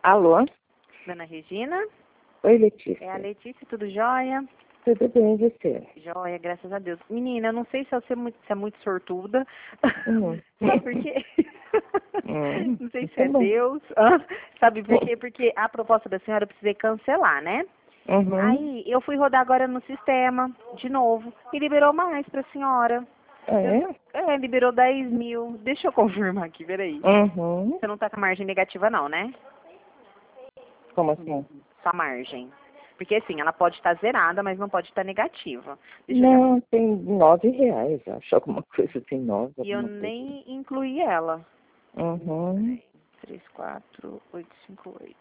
Alô? Dona Regina? Oi, Letícia. É a Letícia, tudo jóia? Tudo bem, e você? Jóia, graças a Deus. Menina, eu não sei se você é muito sortuda. Hum. Sabe por quê? Não sei se é Bom. Deus. Sabe por quê? Porque a proposta da senhora eu precisei cancelar, né? Uhum. Aí eu fui rodar agora no sistema, de novo, e liberou mais pra senhora. Ah, é? Liberou 10 mil. Deixa eu confirmar aqui, peraí. Uhum. Você não tá com a margem negativa não, né? Como assim? Sua margem. Porque assim, ela pode estar zerada, mas não pode estar negativa. Deixa eu Não, tem R$ 9, acho. Alguma coisa assim, 9. E eu Alguma coisa. nem incluí ela. Uhum. 34858.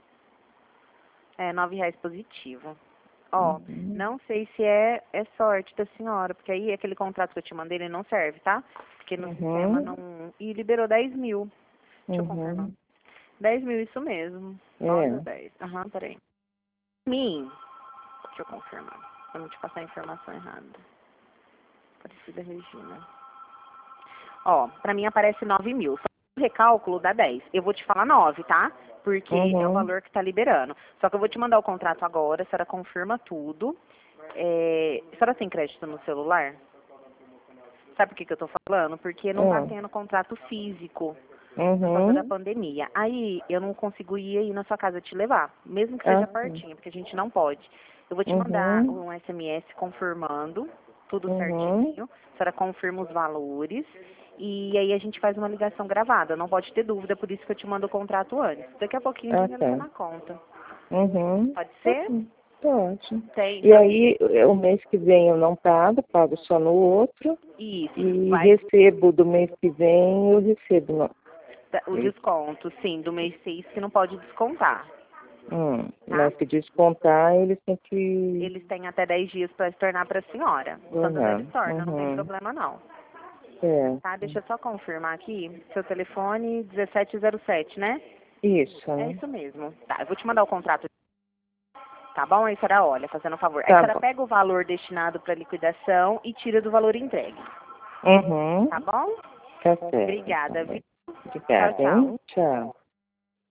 R$ 9 positivo. Ó, Uhum. não sei se é sorte da senhora, porque aí aquele contrato que eu te mandei, ele não serve, tá? Porque no sistema não... E liberou 10 mil. Deixa eu confirmar. Uhum. 10 mil, isso mesmo. 9 ou É. 10. Aham, peraí. Mim. Deixa eu confirmar. Pra não te passar a informação errada. Aparecida Regina. Ó, pra mim aparece 9 mil. Só que o recálculo dá 10. Eu vou te falar 9, tá? Porque é o Uhum. valor que tá liberando. Só que eu vou te mandar o contrato agora, a senhora confirma tudo. A senhora tem crédito no celular? Sabe por que eu tô falando? Porque não tá tendo contrato físico por causa da Uhum. pandemia. Aí eu não consigo ir aí na sua casa te levar, mesmo que Ah, seja sim. pertinho, porque a gente não pode. Eu vou te mandar Uhum. um SMS confirmando tudo Uhum. certinho. A senhora confirma os valores. E aí a gente faz uma ligação gravada. Não pode ter dúvida, por isso que eu te mando o contrato antes. Daqui a pouquinho o Ah, dinheiro tá tá. na conta. Uhum. Pode Tá ser? bom. Pode. Tem. E aí, o mês que vem eu não pago só no outro. Isso. E Vai recebo do mês que vem, eu recebo. o desconto, sim, do mês 6 que não pode descontar. Tá? Mas se descontar, eles têm que Eles têm até 10 dias para tornar para a senhora. Quando tornar. eles tornam, não tem Uhum. problema não. Tá? Certo. Deixa eu só confirmar aqui. Seu telefone 1707, né? Isso, É né? isso mesmo. Tá, eu vou te mandar o contrato. Tá bom? Aí a senhora olha, fazendo um favor. Aí a Tá senhora bom. pega o valor destinado para liquidação e tira do valor entregue. Uhum. Tá bom? Tá certo. Obrigada, viu? Tchau, Obrigada, tchau. hein? Tchau.